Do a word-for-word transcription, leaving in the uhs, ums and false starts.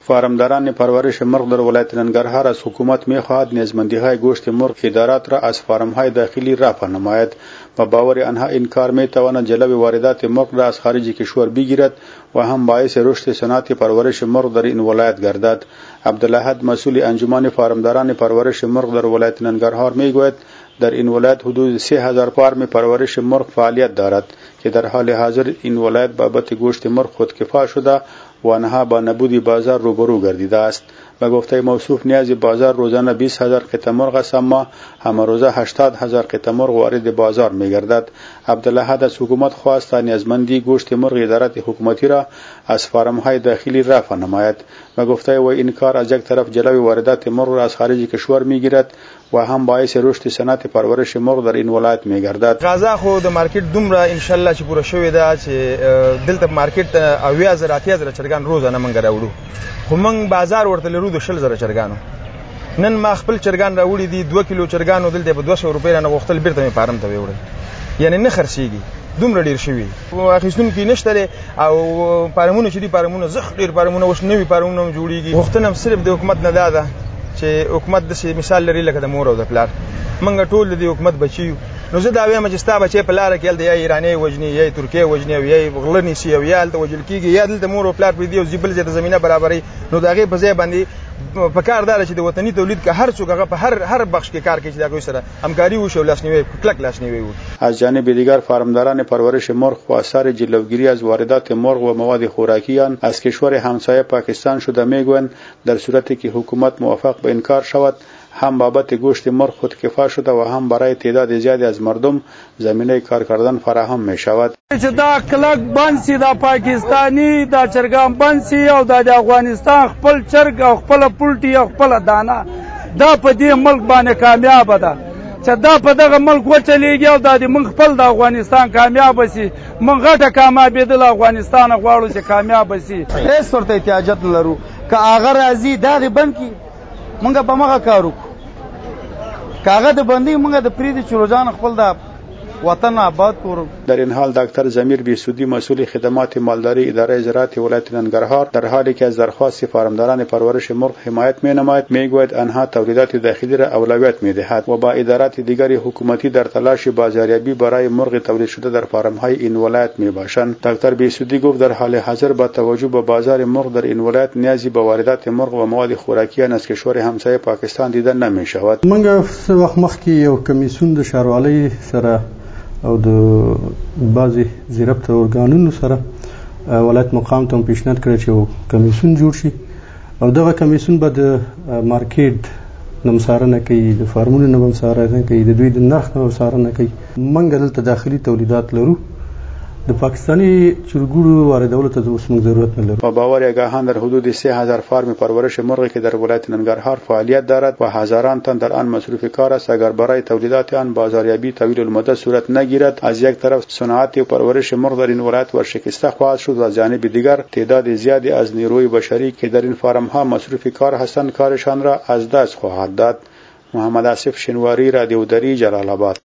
فارمداران پرورش مرغ در ولایت ننگرهار از حکومت می‌خواهد نیازمندی‌های گوشت مرغ ادارات را از فارم‌های داخلی رفع نماید و باور آنها این کار می‌تواند جلب واردات مرغ را از خارج کشور بگیرد و هم باعث رشد صنعت پرورش مرغ در این ولایت گردد. عبدالاحد مسئول انجمن فارمداران پرورش مرغ در ولایت ننگرهار میگوید در این ولایت حدود سه هزار فارم پرورش مرغ فعالیت دارد که در حال حاضر این ولایت بابت گوشت مرغ خودکفا شده و آنها با نبود بازار روبرو گردیده است. به گفته موصوف نیاز بازار روزانه بیست هزار قطعه مرغ است، اما همه روزه هشتاد هزار قطعه مرغ وارد بازار می‌گردد. عبدالاحد از حکومت خواست تا نیازمندی گوشت مرغ ادارات حکومتی را از فارم‌های داخلی رفع نماید. به گفته و این کار از یک طرف جلوی واردات مرغ را از خارج کشور می‌گیرد و هم باعث رشد صنعت پرورش مرغ در این ولایت می‌گردد. غذا خو د مارکیټ دومره ان شاء الله چې پوره شوې ده چې دلته مارکیټ اویا زره اتیا زره چرګان روزانه منګ راوړو، خو موږ بازار ورته لرو د شل زره چرګانو. نن ما خپل چرګان راوړي دي، دوه کیلو چرګانو دلته په دوه سوه روپۍ نه غوښتل بیرته مې فارم ته وړل، یعنی نه خرڅېږي، دومره ډیر شوي اخیستونکي نشته او فارمونه چې دي فارمونه زخ ډیر فارمونه اوس نوي فارمونه جوړېږي. غوښتنه صرف د حکومت نه ده ده چې حکومت د مثال لري لکه د مور او د پلار، موږ ټول د حکومت بچیو. نو زه دا وایم چې ستا بچی په لاره کې هلته یا ایراني وژني یا ترکیې وژني او یا غله نیسي او یا هلته وژل کېږي یا دلته مور او پلار پرېږدي او بل ځای ته زمینه برابروي، نو د هغې په ځای باندې په کار دا چې د وطني تولید که هر څوک هغه په هر هر بخش کې کار کوي چې د هغوی سره همکاري وشي او لاسنیوی کلک لاسنیوی وکړي. از جانب دیگر فارمداران پرورش مرغ خواستار جلوگیری از واردات مرغ و مواد خوراکی آن از کشور همسایه پاکستان شده میگویند در صورتی که حکومت موافق به این کار شود هم بابت گوشت مرغ خودکفا شده و هم برای تعداد زیادی از مردم زمینه کار کردن فراهم می شود. چې دا کلک بند سي، دا پاکستانی دا چرګان بند سي او دا د افغانستان خپل چرګ او خپل پولټي او خپل دانه دا په دې ملک باندې کامیاب ده چې دا په دغه ملک وچلېږي او دا د موږ خپل د افغانستان کامیاب سي. موږ غټه کامیابېدل افغانستان غواړو چې کامیاب سي. هیڅ ورته احتیاجات نه لرو، که هغه راځي دغې بند کړي موږ په مغه کار وکړو، کاغه د بندي موږ د پریدي چې روزانه خپل د وطن آباد کړو. در این حال دکتر ضمیر بیسودی مسئول خدمات مالداری اداره زراعت ولایت ننگرهار در حالی که از درخواست فارمداران پرورش مرغ حمایت می نماید میگوید آنها تولیدات داخلی را اولویت می دهد و با ادارات دیگر حکومتی در تلاش بازاریابی برای مرغ تولید شده در فارم‌های این ولایت می باشند. دکتر بیسودی گفت در حال حاضر با توجه به بازار مرغ در این ولایت نیازی به واردات مرغ و مواد خوراکی از کشور همسایه پاکستان دیده نمی شود. موږ وخت مخکې یو کمیسیون د ښاروالۍ سره او د بعضې زیربط ارګانونو سره ولایت مقام ته پیشنهاد کړی چې یو کمیسیون جوړ شي او دغه کمیسیون به د مارکیټ نه څارنه کوي، د فارمونو نه به څارنه کوي، د دوی د نرخ نه به څارنه کوي. موږ دلته داخلي تولیدات لرو، د پاکستانی چرګوړو واردولو ته اوس موږ ضرورت نه لرو. با باور آگاهان در حدود سه هزار فارم پرورش مرغی که در ولایت ننگرهار فعالیت دارد و هزاران تن در آن مصروف کار است. اگر برای تولیدات آن بازاریابی طویل المدت صورت نگیرد، از یک طرف صنعت پرورش مرغ در این ولایت ورشکسته خواهد شد و از جانب دیگر تعداد زیادی از نیروی بشری که در این فارم ها مصروف کار هستند کارشان را از دست خواهد داد. محمد آصف شنواری، رادیو دری، جلال آباد.